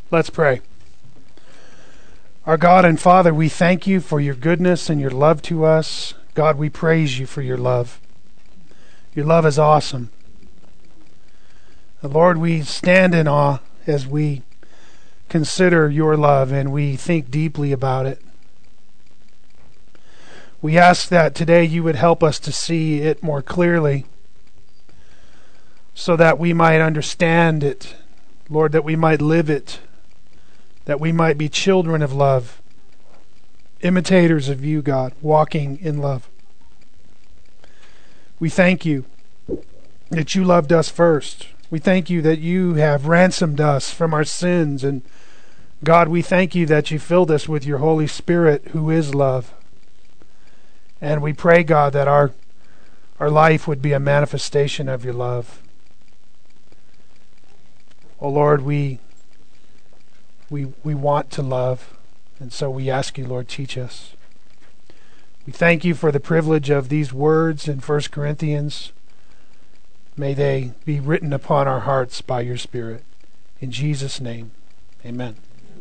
Let's pray. Our God and Father, we thank you for your goodness and your love to us. God, we praise you for your love. Your love is awesome. Lord, we stand in awe as we consider your love and we think deeply about it. We ask that today you would help us to see it more clearly so that we might understand it, Lord, that we might live it, that we might be children of love, imitators of you, God, walking in love. We thank you that you loved us first. We thank you that you have ransomed us from our sins. And God, we thank you that you filled us with your Holy Spirit, who is love. And we pray, God, that our life would be a manifestation of your love. Oh Lord, we want to love, and so we ask you, Lord, teach us. We thank you for the privilege of these words in 1 Corinthians. May they be written upon our hearts by your Spirit. In Jesus' name, amen.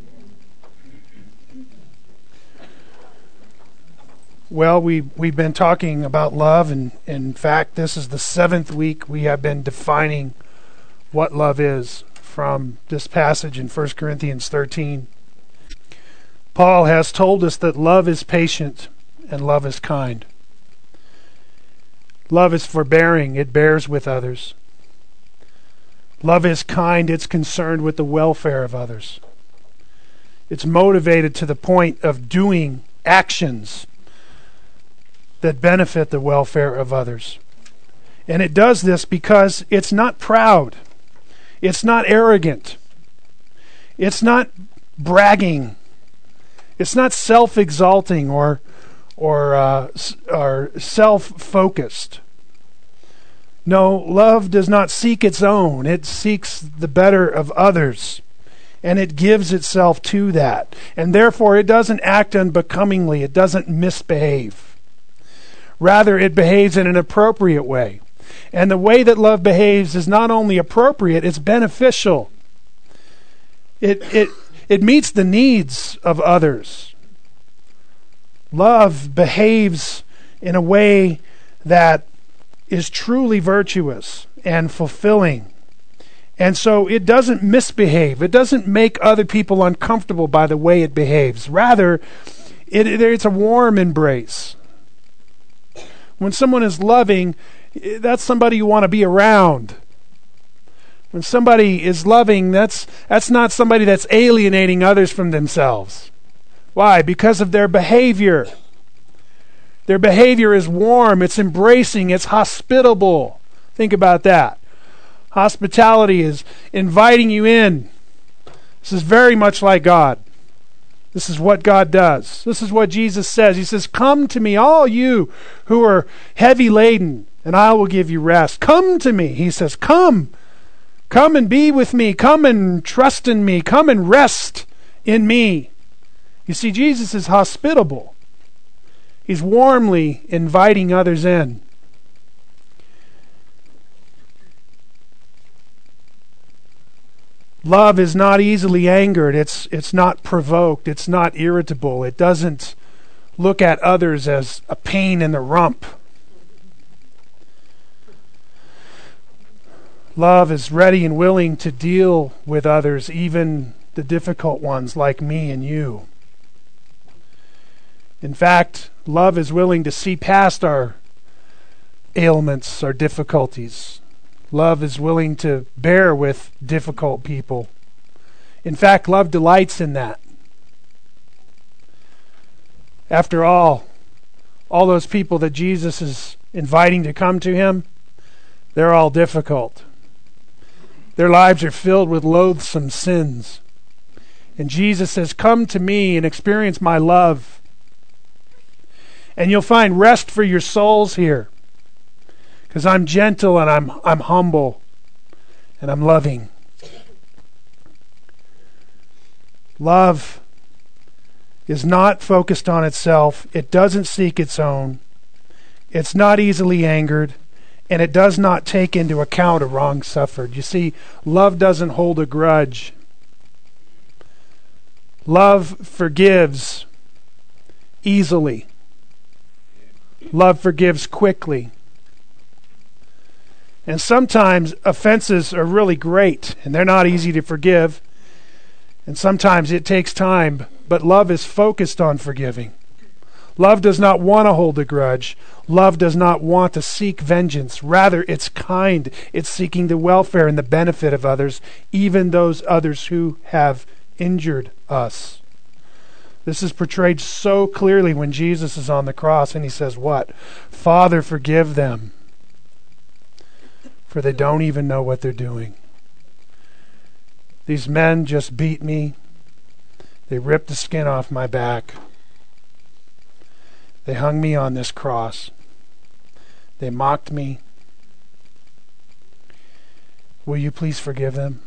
Well, we've been talking about love, and in fact, this is the 7th week we have been defining what love is from this passage in 1 Corinthians 13. Paul has told us that love is patient and love is kind. Love is forbearing, it bears with others. Love is kind, it's concerned with the welfare of others. It's motivated to the point of doing actions that benefit the welfare of others. And it does this because it's not proud. It's not arrogant. It's not bragging. It's not self-exalting or self-focused. No, love does not seek its own. It seeks the better of others, and it gives itself to that. And therefore, it doesn't act unbecomingly. It doesn't misbehave. Rather, it behaves in an appropriate way. And the way that love behaves is not only appropriate, it's beneficial. It meets the needs of others. Love behaves in a way that is truly virtuous and fulfilling. And so it doesn't misbehave. It doesn't make other people uncomfortable by the way it behaves. Rather, it's a warm embrace. When someone is loving, that's somebody you want to be around. When somebody is loving, that's not somebody that's alienating others from themselves. Why? Because of their behavior. Their behavior is warm, it's embracing, it's hospitable. Think about that. Hospitality is inviting you in. This is very much like God. This is what God does. This is what Jesus says. He says, "Come to me, all you who are heavy laden, and I will give you rest." Come to me. He says, come. Come and be with me. Come and trust in me. Come and rest in me. You see, Jesus is hospitable. He's warmly inviting others in. Love is not easily angered. It's not provoked. It's not irritable. It doesn't look at others as a pain in the rump. Love is ready and willing to deal with others, even the difficult ones like me and you. In fact, love is willing to see past our ailments, our difficulties. Love is willing to bear with difficult people. In fact, love delights in that. After all those people that Jesus is inviting to come to him, they're all difficult. Their lives are filled with loathsome sins. And Jesus says, "Come to me and experience my love. And you'll find rest for your souls here. Because I'm gentle and I'm humble and I'm loving." Love is not focused on itself. It doesn't seek its own. It's not easily angered. And it does not take into account a wrong suffered. You see, love doesn't hold a grudge. Love forgives easily. Love forgives quickly. And sometimes offenses are really great, and they're not easy to forgive. And sometimes it takes time, but love is focused on forgiving. Love does not want to hold a grudge. Love does not want to seek vengeance. Rather, it's kind. It's seeking the welfare and the benefit of others, even those others who have injured us. This is portrayed so clearly when Jesus is on the cross and he says what? Father, forgive them, for they don't even know what they're doing. These men just beat me. They ripped the skin off my back. They hung me on this cross. They mocked me. Will you please forgive them?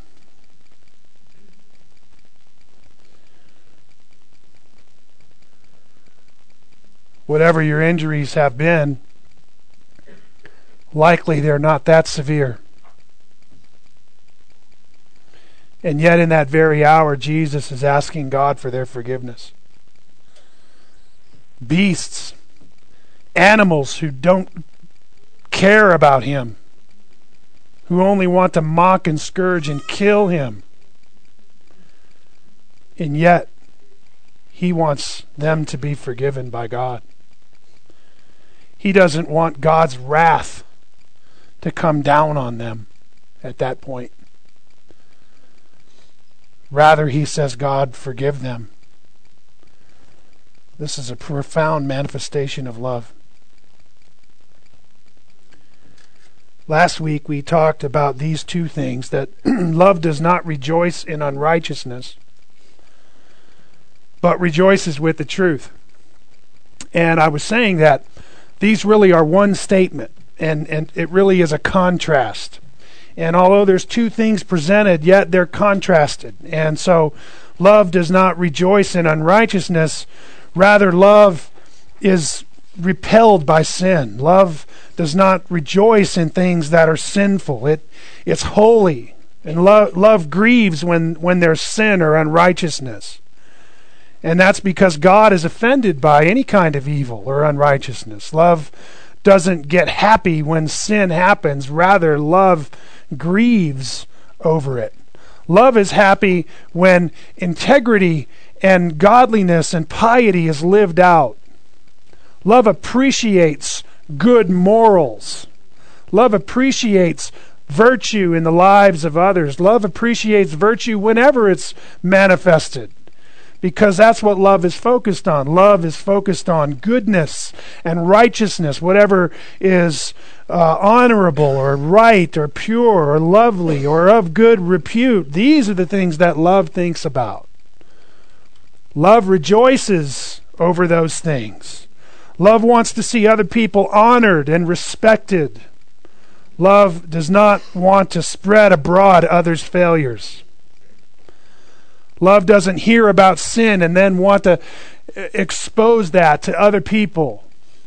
Whatever your injuries have been, likely they're not that severe. And yet in that very hour, Jesus is asking God for their forgiveness. Beasts, animals who don't care about him, who only want to mock and scourge and kill him. And yet, he wants them to be forgiven by God. He doesn't want God's wrath to come down on them at that point. Rather, he says, God, forgive them. This is a profound manifestation of love. Last week we talked about these two things, that love does not rejoice in unrighteousness, but rejoices with the truth. And I was saying that these really are one statement, and it really is a contrast. And although there's two things presented, yet they're contrasted. And so love does not rejoice in unrighteousness. Rather, love is repelled by sin. Love does not rejoice in things that are sinful. It's holy. And love grieves when there's sin or unrighteousness. And that's because God is offended by any kind of evil or unrighteousness. Love doesn't get happy when sin happens. Rather, love grieves over it. Love is happy when integrity and godliness and piety is lived out. Love appreciates good morals. Love appreciates virtue in the lives of others. Love appreciates virtue whenever it's manifested, because that's what love is focused on. Love is focused on goodness and righteousness, whatever is honorable or right or pure or lovely or of good repute. These are the things that love thinks about. Love rejoices over those things. Love wants to see other people honored and respected. Love does not want to spread abroad others' failures. Love doesn't hear about sin and then want to expose that to other people.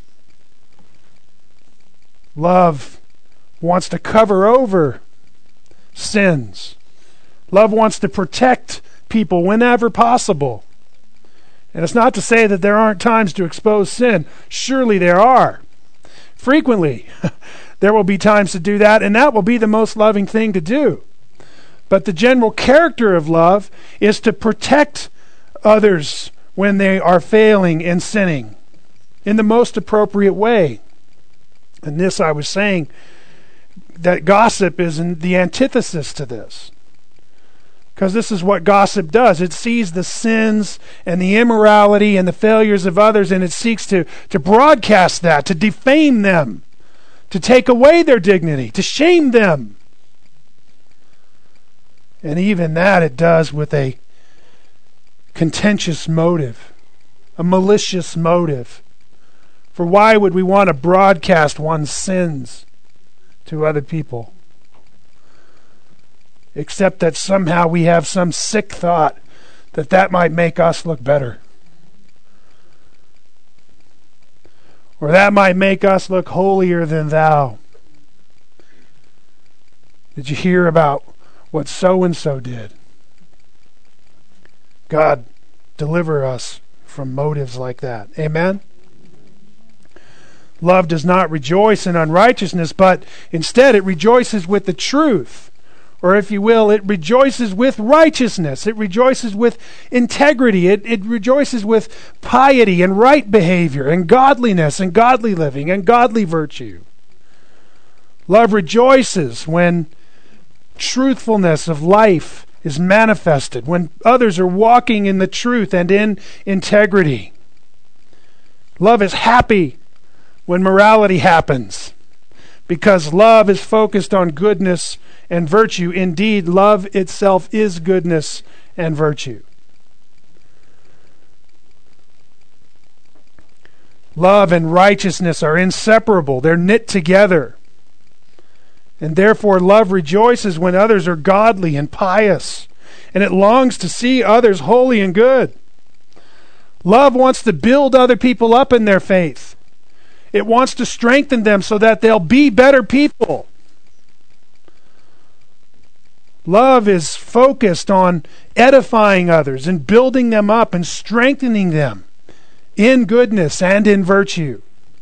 Love wants to cover over sins. Love wants to protect people whenever possible. And it's not to say that there aren't times to expose sin. Surely there are. Frequently, there will be times to do that, and that will be the most loving thing to do. But the general character of love is to protect others when they are failing and sinning in the most appropriate way. And this, I was saying, that gossip is the antithesis to this. Because this is what gossip does. It sees the sins and the immorality and the failures of others, and it seeks to broadcast that, to defame them, to take away their dignity, to shame them. And even that it does with a contentious motive, a malicious motive. For why would we want to broadcast one's sins to other people? Except that somehow we have some sick thought that might make us look better. Or that might make us look holier than thou. Did you hear about what so-and-so did? God deliver us from motives like that. Amen? Love does not rejoice in unrighteousness, but instead it rejoices with the truth. Or if you will, it rejoices with righteousness. It rejoices with integrity. It rejoices with piety and right behavior and godliness and godly living and godly virtue. Love rejoices when truthfulness of life is manifested, when others are walking in the truth and in integrity. Love is happy when morality happens, because love is focused on goodness and virtue. Indeed, love itself is goodness and virtue. Love and righteousness are inseparable. They're knit together. And therefore, love rejoices when others are godly and pious, and it longs to see others holy and good. Love wants to build other people up in their faith. It wants to strengthen them so that they'll be better people. Love is focused on edifying others and building them up and strengthening them in goodness and in virtue.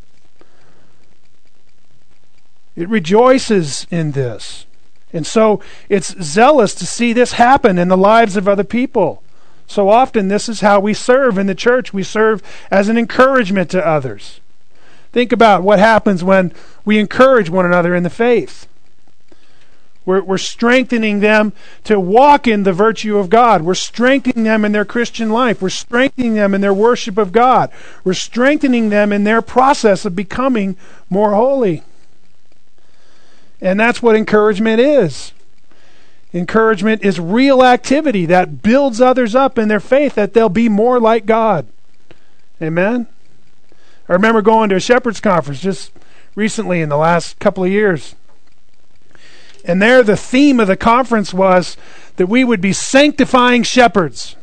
It rejoices in this. And so it's zealous to see this happen in the lives of other people. So often this is how we serve in the church. We serve as an encouragement to others. Think about what happens when we encourage one another in the faith. We're strengthening them to walk in the virtue of God. We're strengthening them in their Christian life. We're strengthening them in their worship of God. We're strengthening them in their process of becoming more holy. And that's what encouragement is. Encouragement is real activity that builds others up in their faith, that they'll be more like God. Amen? I remember going to a shepherd's conference just recently in the last couple of years. And there the theme of the conference was that we would be sanctifying shepherds.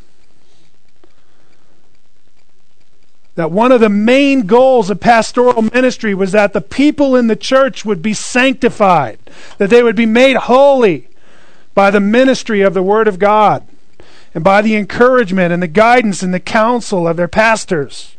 That one of the main goals of pastoral ministry was that the people in the church would be sanctified, that they would be made holy by the ministry of the Word of God and by the encouragement and the guidance and the counsel of their pastors.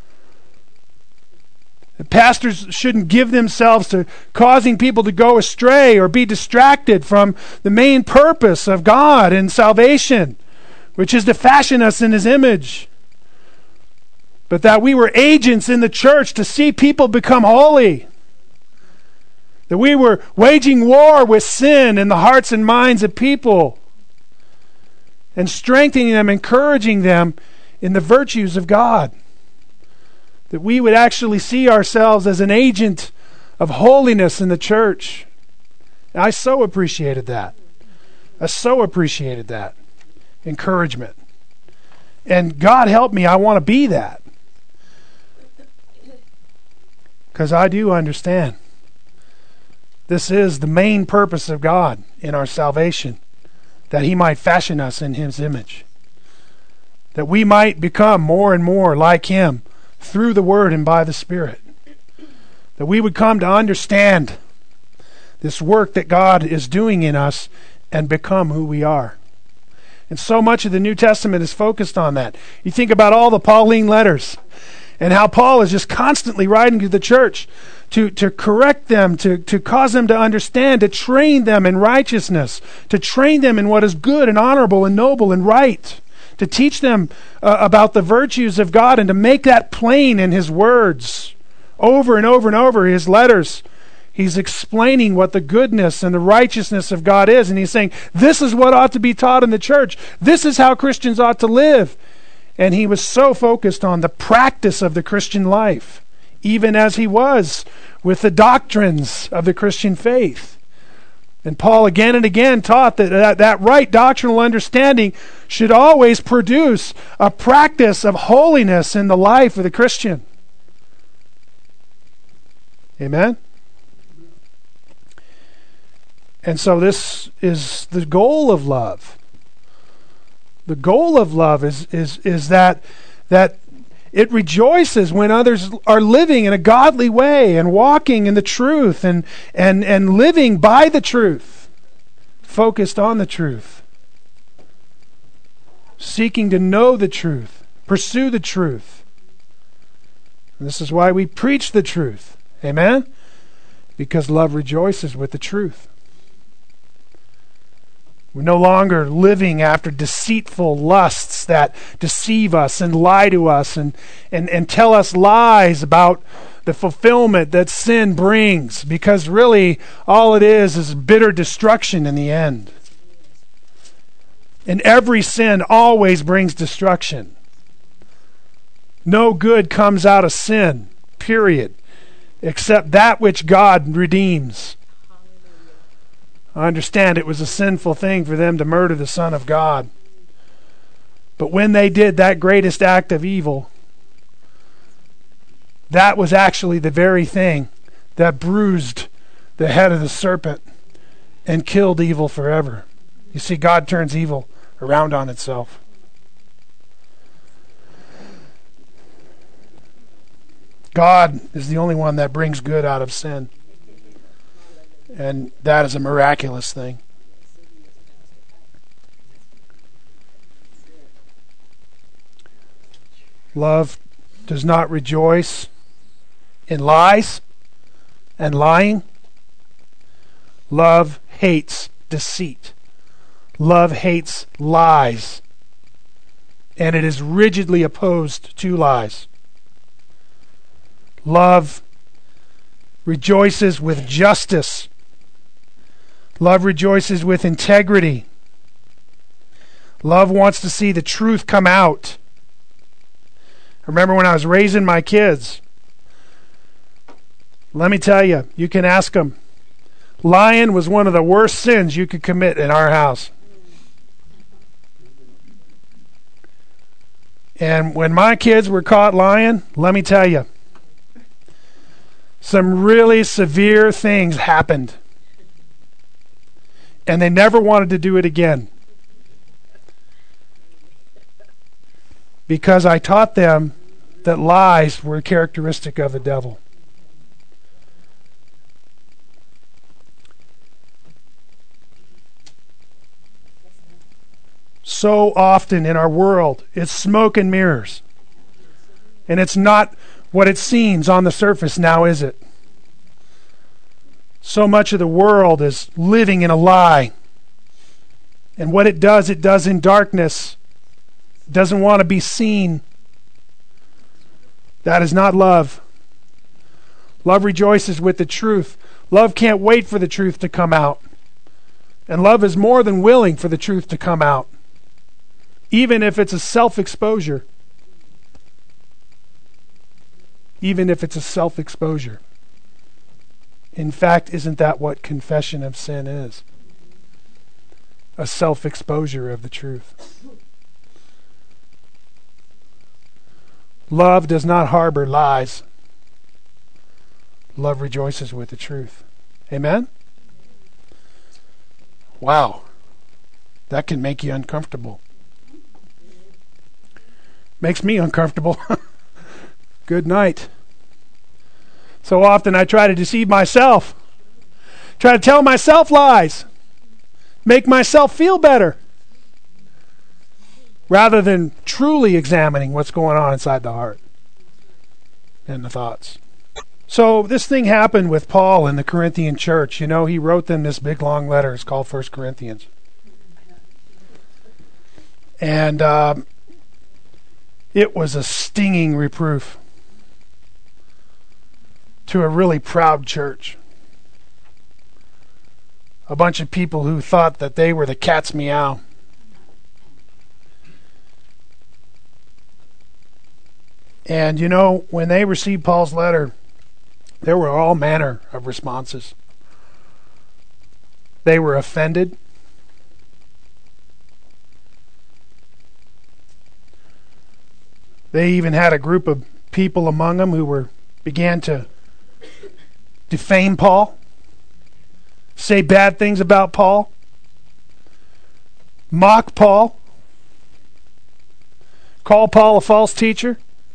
The pastors shouldn't give themselves to causing people to go astray or be distracted from the main purpose of God in salvation, which is to fashion us in His image. But that we were agents in the church to see people become holy. That we were waging war with sin in the hearts and minds of people and strengthening them, encouraging them in the virtues of God. That we would actually see ourselves as an agent of holiness in the church. I so appreciated that. I so appreciated that encouragement. And God help me, I want to be that. Because I do understand this is the main purpose of God in our salvation, that He might fashion us in His image, that we might become more and more like Him through the Word and by the Spirit, that we would come to understand this work that God is doing in us and become who we are. And so much of the New Testament is focused on that. You think about all the Pauline letters and how Paul is just constantly writing to the church to correct them, to cause them to understand, to train them in righteousness, to train them in what is good and honorable and noble and right, to teach them about the virtues of God and to make that plain in his words. Over and over and over, his letters, he's explaining what the goodness and the righteousness of God is. And he's saying, this is what ought to be taught in the church. This is how Christians ought to live. And he was so focused on the practice of the Christian life, even as he was with the doctrines of the Christian faith. And Paul again and again taught that right doctrinal understanding should always produce a practice of holiness in the life of the Christian. Amen? And so this is the goal of love. The goal of love is that it rejoices when others are living in a godly way and walking in the truth and living by the truth, focused on the truth, seeking to know the truth pursue the truth. And this is why we preach the truth. Amen? Because love rejoices with the truth. We're no longer living after deceitful lusts that deceive us and lie to us and tell us lies about the fulfillment that sin brings, because really all it is bitter destruction in the end. And every sin always brings destruction. No good comes out of sin, period, except that which God redeems. I understand it was a sinful thing for them to murder the Son of God. But when they did that greatest act of evil, that was actually the very thing that bruised the head of the serpent and killed evil forever. You see, God turns evil around on itself. God is the only one that brings good out of sin. And that is a miraculous thing. Love does not rejoice in lies and lying. Love hates deceit. Love hates lies. And it is rigidly opposed to lies. Love rejoices with justice. Love rejoices with integrity. Love wants to see the truth come out. I remember when I was raising my kids, let me tell you, you can ask them. Lying was one of the worst sins you could commit in our house. And when my kids were caught lying, let me tell you, some really severe things happened. And they never wanted to do it again. Because I taught them that lies were characteristic of the devil. So often in our world, it's smoke and mirrors. And it's not what it seems on the surface now, is it? So much of the world is living in a lie. And what it does in darkness. It doesn't want to be seen. That is not love. Love rejoices with the truth. Love can't wait for the truth to come out. And love is more than willing for the truth to come out. Even if it's a self-exposure. Even if it's a self-exposure. In fact, isn't that what confession of sin is? A self-exposure of the truth. Love does not harbor lies. Love rejoices with the truth. Amen? Wow. That can make you uncomfortable. Makes me uncomfortable. Good night. So often I try to deceive myself. Try to tell myself lies. Make myself feel better. Rather than truly examining what's going on inside the heart and the thoughts. So this thing happened with Paul in the Corinthian church. You know, he wrote them this big long letter. It's called 1 Corinthians. And it was a stinging reproof to a really proud church. A bunch of people who thought that they were the cat's meow. And you know, when they received Paul's letter, there were all manner of responses. They were offended. They even had a group of people among them who began to defame Paul, say bad things about Paul, mock Paul, call Paul a false teacher.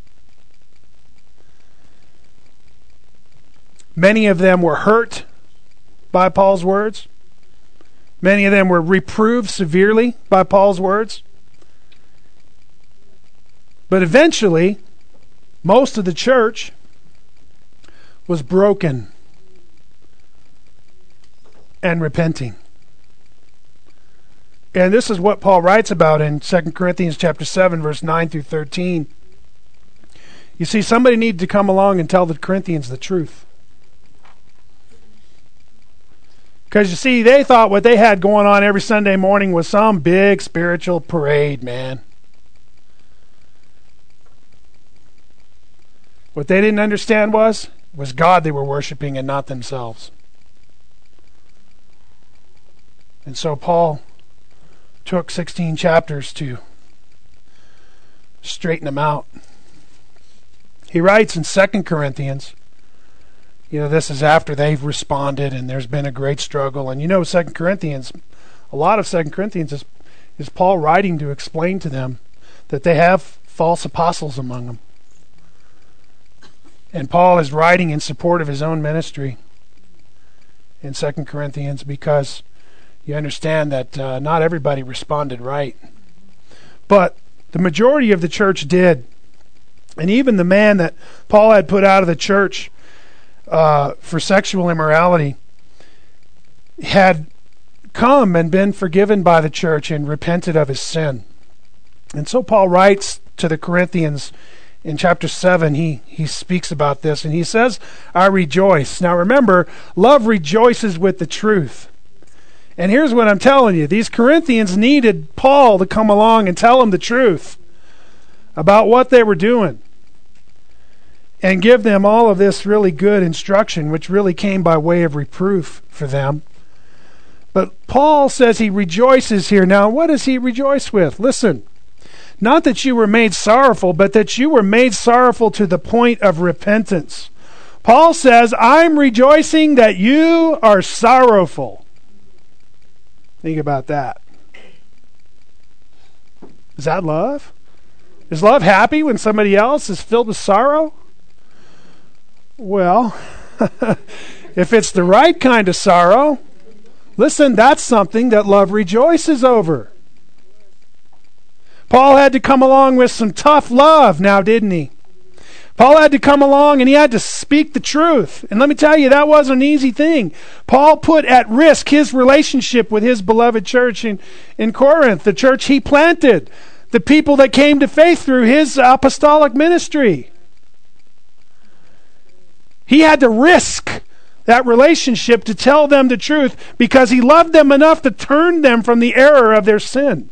Many of them were hurt by Paul's words. Many of them were reproved severely by Paul's words. But eventually, most of the church was broken and repenting. And this is what Paul writes about in 2 Corinthians chapter 7, verse 9 through 13. You see, somebody needed to come along and tell the Corinthians the truth. Because you see, they thought what they had going on every Sunday morning was some big spiritual parade, man. What they didn't understand was God they were worshiping and not themselves. And so Paul took 16 chapters to straighten them out. He writes in 2 Corinthians, this is after they've responded and there's been a great struggle. And 2 Corinthians, a lot of 2 Corinthians is Paul writing to explain to them that they have false apostles among them. And Paul is writing in support of his own ministry in 2 Corinthians because you understand that not everybody responded right. But the majority of the church did. And even the man that Paul had put out of the church for sexual immorality had come and been forgiven by the church and repented of his sin. And so Paul writes to the Corinthians in chapter 7, he speaks about this, and he says, I rejoice. Now remember, love rejoices with the truth. And here's what I'm telling you. These Corinthians needed Paul to come along and tell them the truth about what they were doing and give them all of this really good instruction, which really came by way of reproof for them. But Paul says he rejoices here. Now, what does he rejoice with? Listen, not that you were made sorrowful, but that you were made sorrowful to the point of repentance. Paul says, I'm rejoicing that you are sorrowful. Think about that. Is that love? Is love happy when somebody else is filled with sorrow? Well, if it's the right kind of sorrow, listen, that's something that love rejoices over. Paul had to come along with some tough love now, didn't he? Paul had to come along and he had to speak the truth. And let me tell you, that wasn't an easy thing. Paul put at risk his relationship with his beloved church in Corinth, the church he planted, the people that came to faith through his apostolic ministry. He had to risk that relationship to tell them the truth because he loved them enough to turn them from the error of their sin.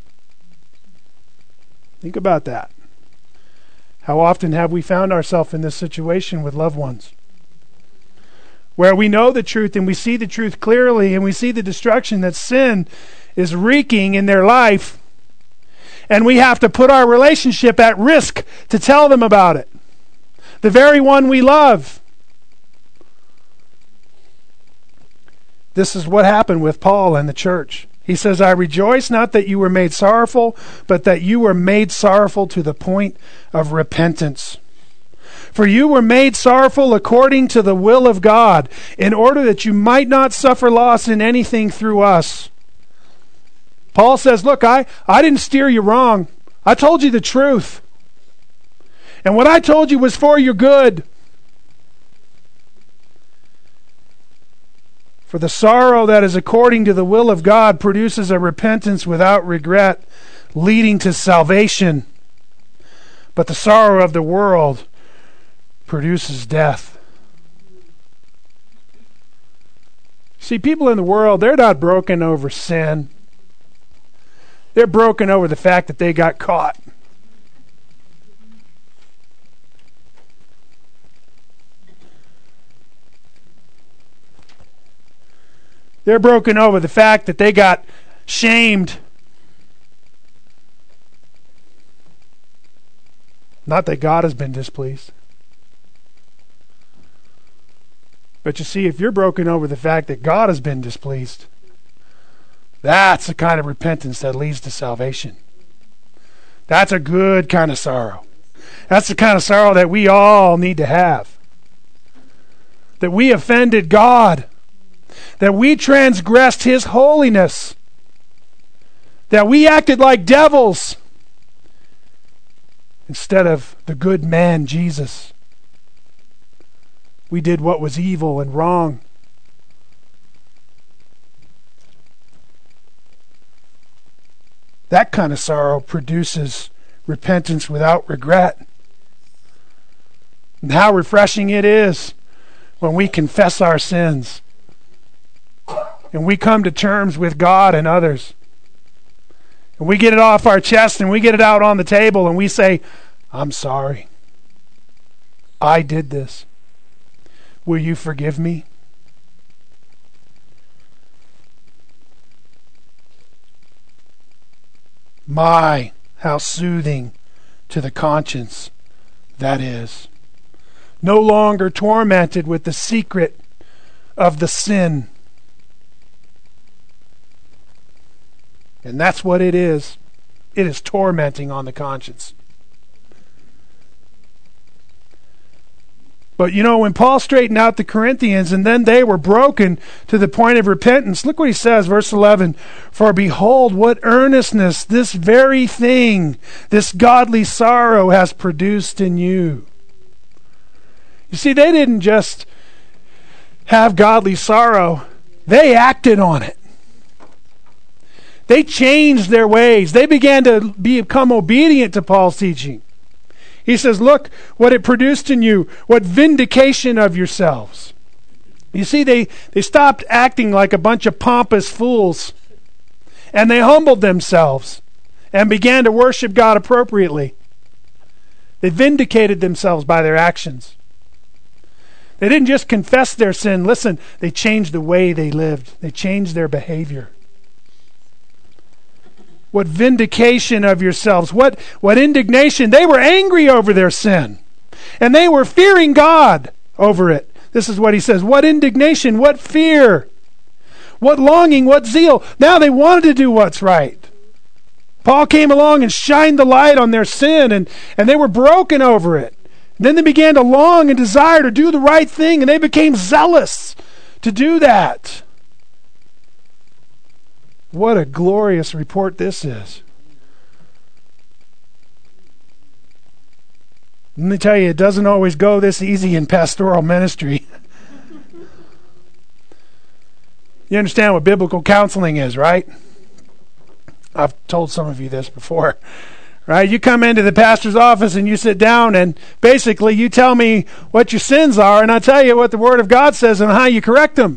Think about that. How often have we found ourselves in this situation with loved ones? Where we know the truth and we see the truth clearly and we see the destruction that sin is wreaking in their life, and we have to put our relationship at risk to tell them about it. The very one we love. This is what happened with Paul and the church. He says, I rejoice not that you were made sorrowful, but that you were made sorrowful to the point of repentance. For you were made sorrowful according to the will of God, in order that you might not suffer loss in anything through us. Paul says, look, I didn't steer you wrong. I told you the truth. And what I told you was for your good. For the sorrow that is according to the will of God produces a repentance without regret, leading to salvation. But the sorrow of the world produces death. See, people in the world, they're not broken over sin. They're broken over the fact that they got caught. They're broken over the fact that they got shamed. Not that God has been displeased. But you see, if you're broken over the fact that God has been displeased, that's the kind of repentance that leads to salvation. That's a good kind of sorrow. That's the kind of sorrow that we all need to have. That we offended God. That we transgressed His holiness. That we acted like devils. instead of the good man, Jesus. We did what was evil and wrong. That kind of sorrow produces repentance without regret. And how refreshing it is when we confess our sins and we come to terms with God and others. And we get it off our chest and we get it out on the table and we say, I'm sorry. I did this. Will you forgive me? My, how soothing to the conscience that is. No longer tormented with the secret of the sin. And that's what it is. It is tormenting on the conscience. But you know, when Paul straightened out the Corinthians and then they were broken to the point of repentance, look what he says, verse 11. For behold, what earnestness this very thing, this godly sorrow has produced in you. You see, they didn't just have godly sorrow, they acted on it. They changed their ways. They began to become obedient to Paul's teaching. He says, look what it produced in you, what vindication of yourselves. You see, they stopped acting like a bunch of pompous fools, and they humbled themselves and began to worship God appropriately. They vindicated themselves by their actions. They didn't just confess their sin. Listen, they changed the way they lived. They changed their behavior. What vindication of yourselves. What indignation. They were angry over their sin. And they were fearing God over it. This is what he says. What indignation, what fear, what longing, what zeal. Now they wanted to do what's right. Paul came along and shined the light on their sin, and they were broken over it. And then they began to long and desire to do the right thing, and they became zealous to do that. What a glorious report this is. Let me tell you, it doesn't always go this easy in pastoral ministry. You understand what biblical counseling is, right? I've told some of you this before. Right? You come into the pastor's office and you sit down and basically you tell me what your sins are and I tell you what the Word of God says and how you correct them.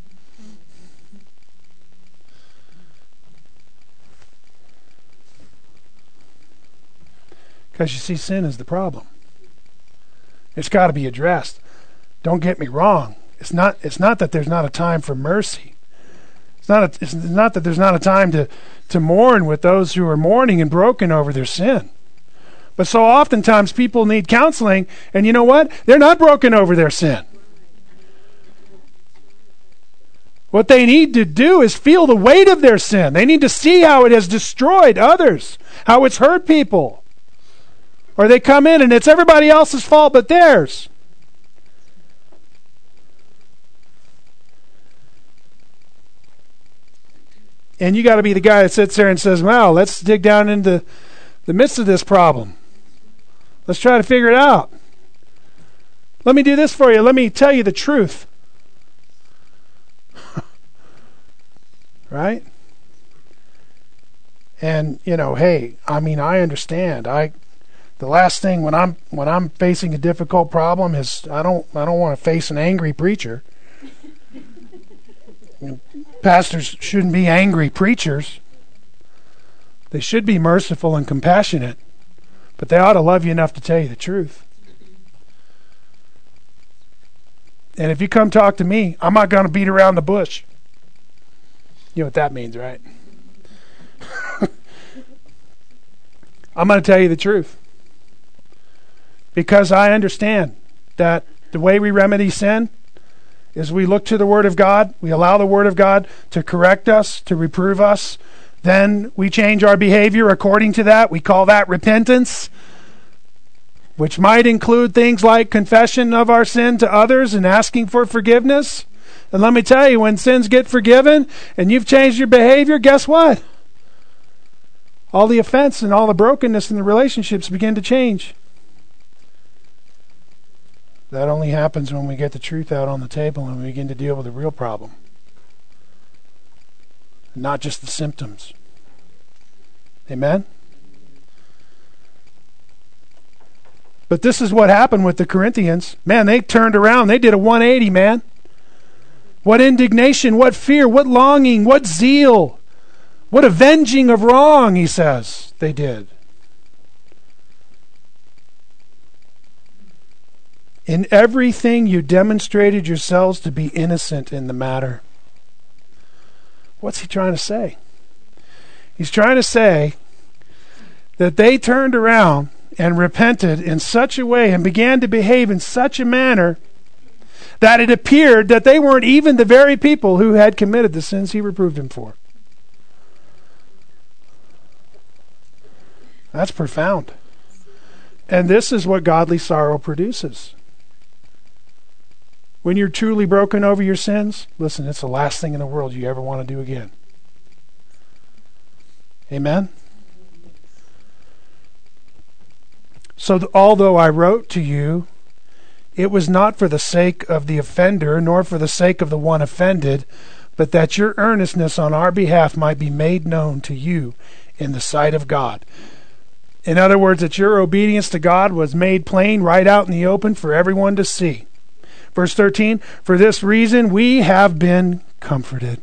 Because you see, sin is the problem. It's got to be addressed. Don't get me wrong. It's not that there's not a time for mercy. It's not that there's not a time to mourn with those who are mourning and broken over their sin. But so oftentimes people need counseling, and you know what? They're not broken over their sin. What they need to do is feel the weight of their sin. They need to see how it has destroyed others, how it's hurt people. Or they come in and it's everybody else's fault but theirs. And you got to be the guy that sits there and says, well, let's dig down into the midst of this problem. Let's try to figure it out. Let me do this for you. Let me tell you the truth. Right? And, hey, I understand. The last thing when I'm facing a difficult problem is I don't want to face an angry preacher. Pastors shouldn't be angry preachers. They should be merciful and compassionate, but they ought to love you enough to tell you the truth. And if you come talk to me, I'm not going to beat around the bush. You know what that means, right? I'm going to tell you the truth. Because I understand that the way we remedy sin is we look to the Word of God, we allow the Word of God to correct us, to reprove us, then we change our behavior according to that. We call that repentance, which might include things like confession of our sin to others and asking for forgiveness. And let me tell you, when sins get forgiven and you've changed your behavior, guess what? all the offense and all the brokenness in the relationships begin to change. That only happens when we get the truth out on the table and we begin to deal with the real problem, not just the symptoms. Amen? But this is what happened with the Corinthians. Man, they turned around. They did a 180, man. What indignation, what fear, what longing, what zeal, what avenging of wrong, he says, they did. In everything you demonstrated yourselves to be innocent in the matter. What's he trying to say? He's trying to say that they turned around and repented in such a way and began to behave in such a manner that it appeared that they weren't even the very people who had committed the sins he reproved them for. That's profound. And this is what godly sorrow produces. When you're truly broken over your sins, listen, it's the last thing in the world you ever want to do again. Amen? So although I wrote to you, it was not for the sake of the offender, nor for the sake of the one offended, but that your earnestness on our behalf might be made known to you in the sight of God. In other words, that your obedience to God was made plain right out in the open for everyone to see. Verse 13, for this reason we have been comforted.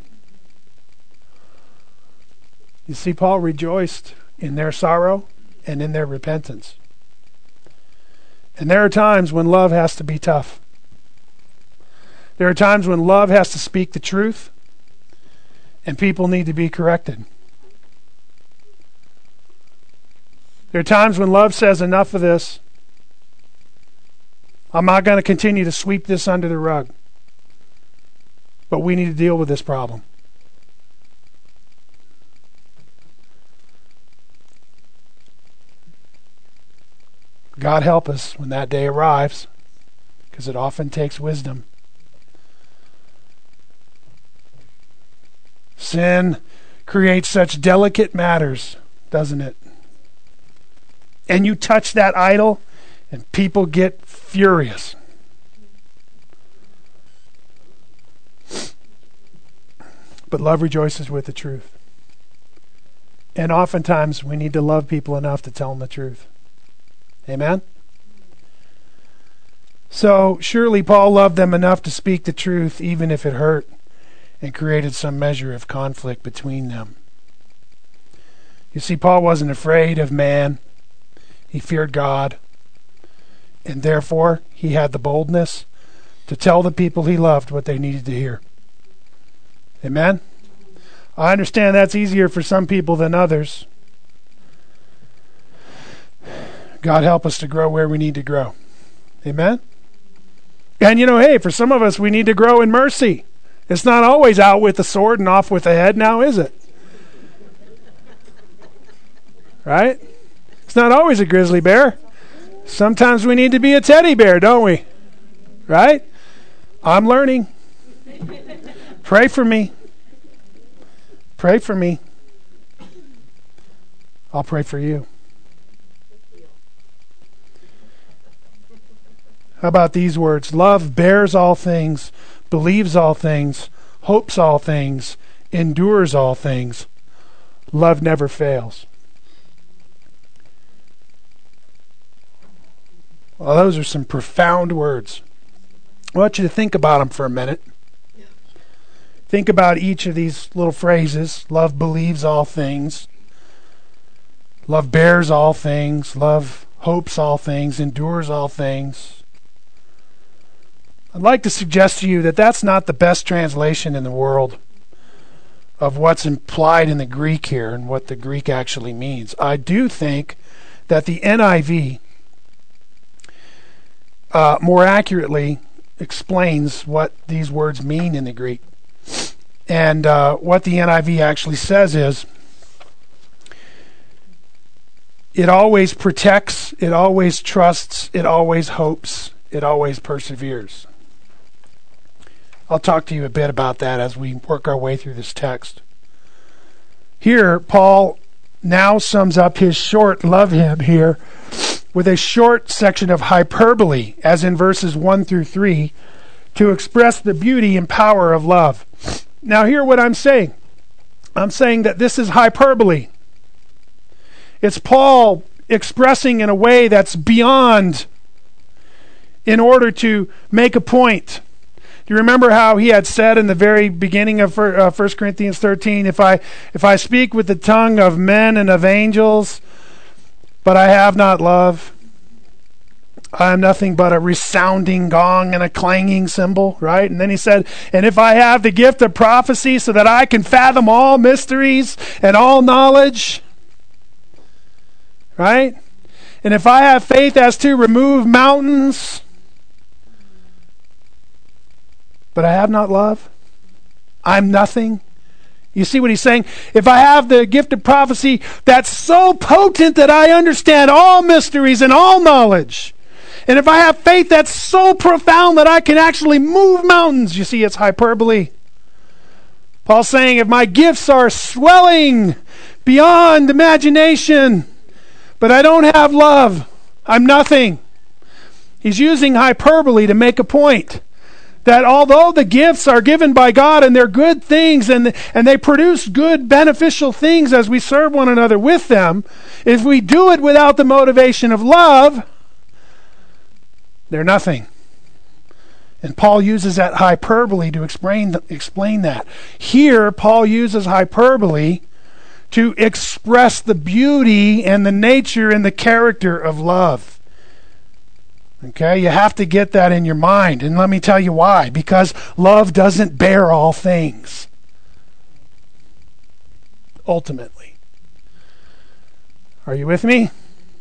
You see, Paul rejoiced in their sorrow and in their repentance. And there are times when love has to be tough. There are times when love has to speak the truth and people need to be corrected. There are times when love says, enough of this. I'm not going to continue to sweep this under the rug. But we need to deal with this problem. God help us when that day arrives, because it often takes wisdom. Sin creates such delicate matters, doesn't it? And you touch that idol, and people get furious. But love rejoices with the truth. And oftentimes we need to love people enough to tell them the truth. Amen? So surely Paul loved them enough to speak the truth even if it hurt and created some measure of conflict between them. You see, Paul wasn't afraid of man. He feared God. And therefore, he had the boldness to tell the people he loved what they needed to hear. Amen? I understand that's easier for some people than others. God help us to grow where we need to grow. Amen? And hey, for some of us, we need to grow in mercy. It's not always out with the sword and off with the head now, is it? Right? It's not always a grizzly bear. Sometimes we need to be a teddy bear, don't we? Right? I'm learning. Pray for me. Pray for me. I'll pray for you. How about these words? Love bears all things, believes all things, hopes all things, endures all things. Love never fails. Well, those are some profound words. I want you to think about them for a minute. Think about each of these little phrases. Love believes all things. Love bears all things. Love hopes all things. Endures all things. I'd like to suggest to you that that's not the best translation in the world of what's implied in the Greek here and what the Greek actually means. I do think that the NIV more accurately explains what these words mean in the Greek. And what the NIV actually says is, it always protects, it always trusts, it always hopes, it always perseveres. I'll talk to you a bit about that as we work our way through this text. Here, Paul now sums up his short love hymn here with a short section of hyperbole, as in verses 1 through 3, to express the beauty and power of love. Now hear what I'm saying. I'm saying that this is hyperbole. It's Paul expressing in a way that's beyond, in order to make a point. Do you remember how he had said in the very beginning of 1 Corinthians 13, if I speak with the tongue of men and of angels, but I have not love, I am nothing but a resounding gong and a clanging cymbal, right? And then he said, and if I have the gift of prophecy so that I can fathom all mysteries and all knowledge, right? And if I have faith as to remove mountains, but I have not love, I'm nothing. You see what he's saying? If I have the gift of prophecy that's so potent that I understand all mysteries and all knowledge, and if I have faith that's so profound that I can actually move mountains, you see, it's hyperbole. Paul's saying if my gifts are swelling beyond imagination, but I don't have love, I'm nothing. He's using hyperbole to make a point. That although the gifts are given by God and they're good things and they produce good beneficial things as we serve one another with them, if we do it without the motivation of love, they're nothing. And Paul uses that hyperbole to explain that. Here, Paul uses hyperbole to express the beauty and the nature and the character of love. Okay, you have to get that in your mind. And let me tell you why. Because love doesn't bear all things. Ultimately. Are you with me?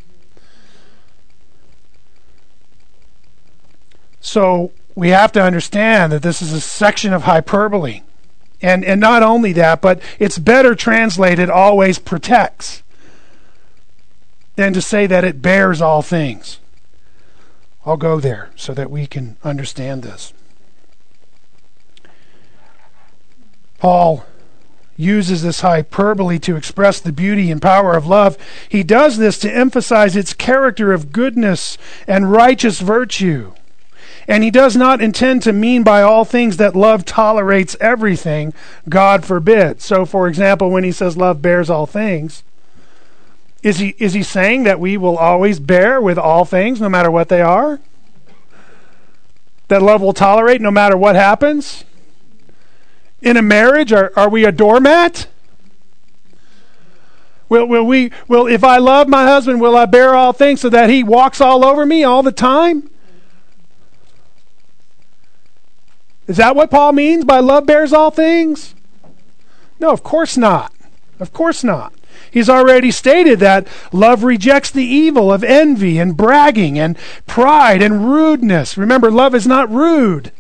So we have to understand that this is a section of hyperbole. And not only that, but it's better translated always protects than to say that it bears all things. I'll go there so that we can understand this. Paul uses this hyperbole to express the beauty and power of love. He does this to emphasize its character of goodness and righteous virtue. And he does not intend to mean by all things that love tolerates everything. God forbid. So, for example, when he says love bears all things, is he saying that we will always bear with all things, no matter what they are? That love will tolerate no matter what happens? In a marriage, are we a doormat? Will if I love my husband, will I bear all things so that he walks all over me all the time? Is that what Paul means by love bears all things? No, of course not. Of course not. He's already stated that love rejects the evil of envy and bragging and pride and rudeness. Remember, love is not rude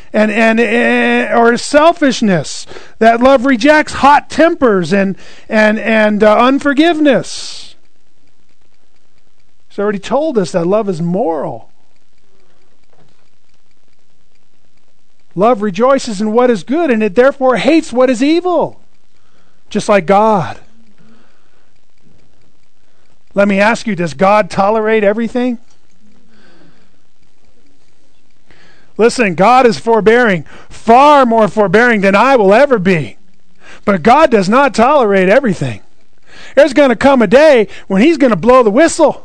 or selfishness. That love rejects hot tempers and unforgiveness. He's already told us that love is moral. Love rejoices in what is good, and it therefore hates what is evil, just like God. Let me ask you, does God tolerate everything? Listen, God is forbearing, far more forbearing than I will ever be. But God does not tolerate everything. There's going to come a day when He's going to blow the whistle.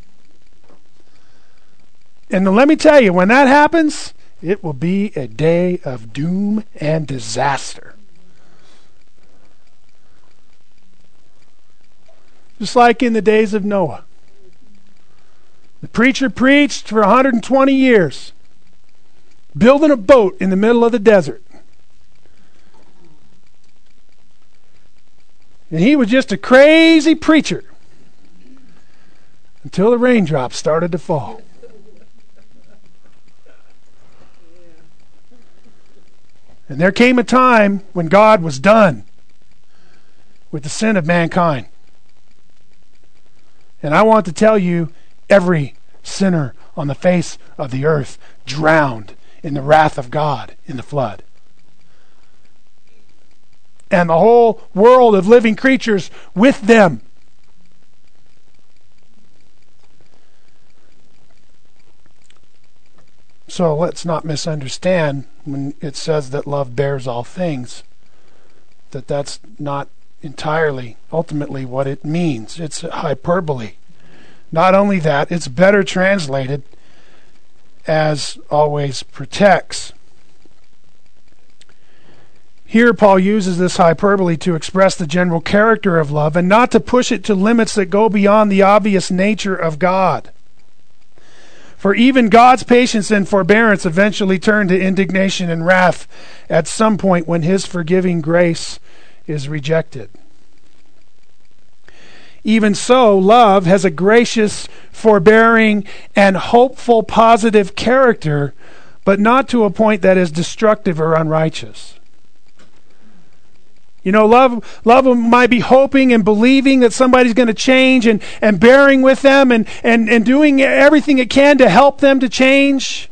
And let me tell you, when that happens, it will be a day of doom and disaster. Just like in the days of Noah. The preacher preached for 120 years, building a boat in the middle of the desert. And he was just a crazy preacher until the raindrops started to fall. And there came a time when God was done with the sin of mankind. And I want to tell you, every sinner on the face of the earth drowned in the wrath of God in the flood. And the whole world of living creatures with them So let's not misunderstand when it says that love bears all things, that's not entirely, ultimately, what it means. It's hyperbole. Not only that, it's better translated as always protects. Here, Paul uses this hyperbole to express the general character of love and not to push it to limits that go beyond the obvious nature of God. For even God's patience and forbearance eventually turn to indignation and wrath at some point when his forgiving grace is rejected. Even so, love has a gracious, forbearing, and hopeful, positive character, but not to a point that is destructive or unrighteous. You know, love might be hoping and believing that somebody's going to change and bearing with them and doing everything it can to help them to change.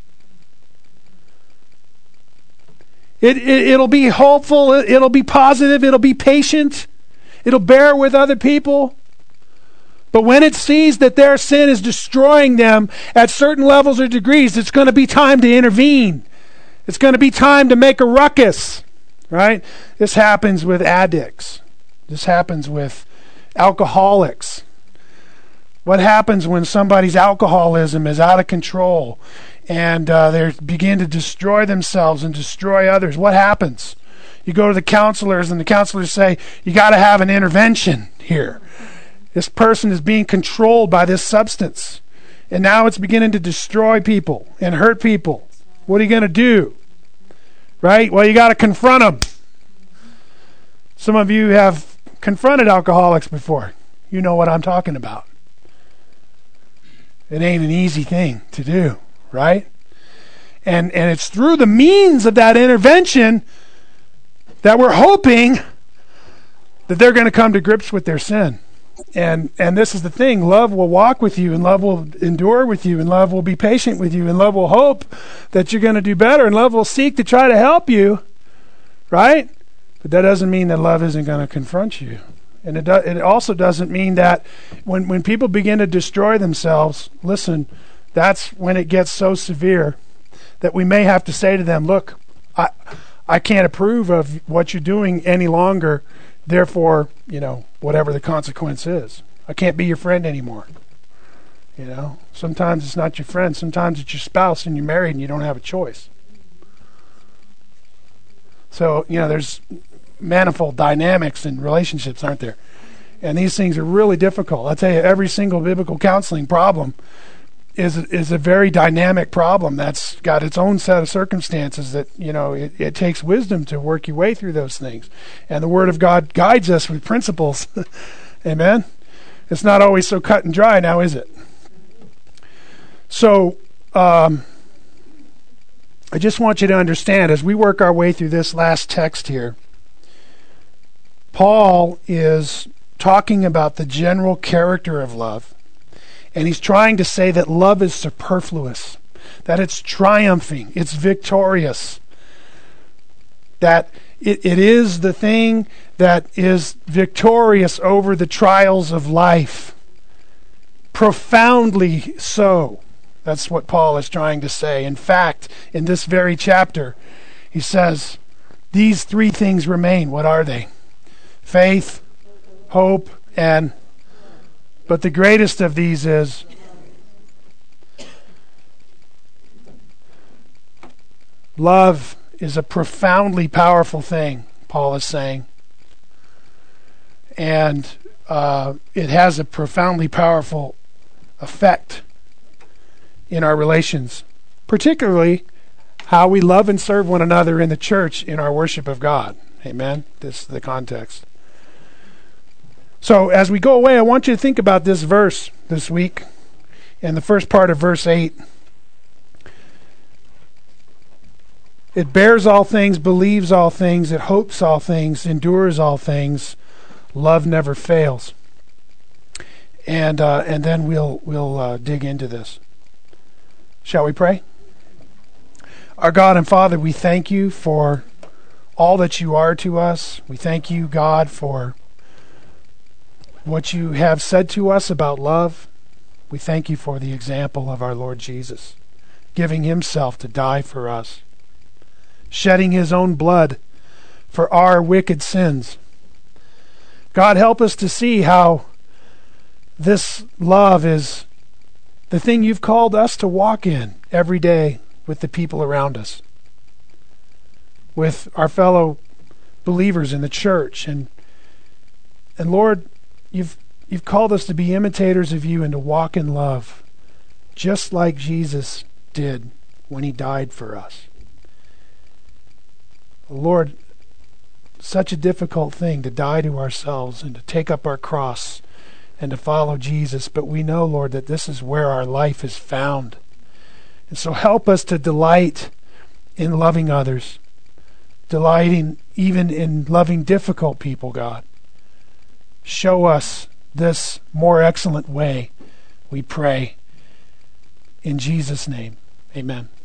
It'll be hopeful, it'll be positive, it'll be patient, it'll bear with other people. But when it sees that their sin is destroying them at certain levels or degrees, it's going to be time to intervene. It's going to be time to make a ruckus. Right? This happens with addicts. This happens with alcoholics. What happens when somebody's alcoholism is out of control and they begin to destroy themselves and destroy others? What happens? You go to the counselors and the counselors say, you got to have an intervention here. This person is being controlled by this substance. And now it's beginning to destroy people and hurt people. What are you going to do? Right? Well, you got to confront them. Some of you have confronted alcoholics before. You know what I'm talking about. It ain't an easy thing to do, right? And it's through the means of that intervention that we're hoping that they're going to come to grips with their sin. And this is the thing. Love will walk with you, and love will endure with you, and love will be patient with you, and love will hope that you're going to do better, and love will seek to try to help you, right? But that doesn't mean that love isn't going to confront you. And it also doesn't mean that when people begin to destroy themselves, listen, that's when it gets so severe that we may have to say to them, look, I can't approve of what you're doing any longer. Therefore, whatever the consequence is, I can't be your friend anymore. Sometimes it's not your friend. Sometimes it's your spouse and you're married and you don't have a choice. So, there's manifold dynamics in relationships, aren't there? And these things are really difficult. I tell you, every single biblical counseling problem is a very dynamic problem that's got its own set of circumstances that, it takes wisdom to work your way through those things. And the Word of God guides us with principles. Amen? It's not always so cut and dry now, is it? So, I just want you to understand, as we work our way through this last text here, Paul is talking about the general character of love. And he's trying to say that love is superfluous, that it's triumphing, it's victorious, that it is the thing that is victorious over the trials of life. Profoundly so. That's what Paul is trying to say. In fact, in this very chapter, he says, these three things remain. What are they? Faith, hope, and... But the greatest of these is love is a profoundly powerful thing, Paul is saying. And it has a profoundly powerful effect in our relations, particularly how we love and serve one another in the church in our worship of God. Amen? This is the context. So as we go away, I want you to think about this verse this week in the first part of verse 8. It bears all things, believes all things, it hopes all things, endures all things. Love never fails. And then we'll dig into this. Shall we pray? Our God and Father, we thank you for all that you are to us. We thank you, God, for what you have said to us about love. We thank you for the example of our Lord Jesus, giving himself to die for us, shedding his own blood for our wicked sins. God, help us to see how this love is the thing you've called us to walk in every day with the people around us, with our fellow believers in the church. And Lord, you've called us to be imitators of you and to walk in love, just like Jesus did when he died for us. Lord, such a difficult thing to die to ourselves and to take up our cross and to follow Jesus, but we know, Lord, that this is where our life is found. And so help us to delight in loving others, delighting even in loving difficult people, God. Show us this more excellent way, we pray. In Jesus' name, amen.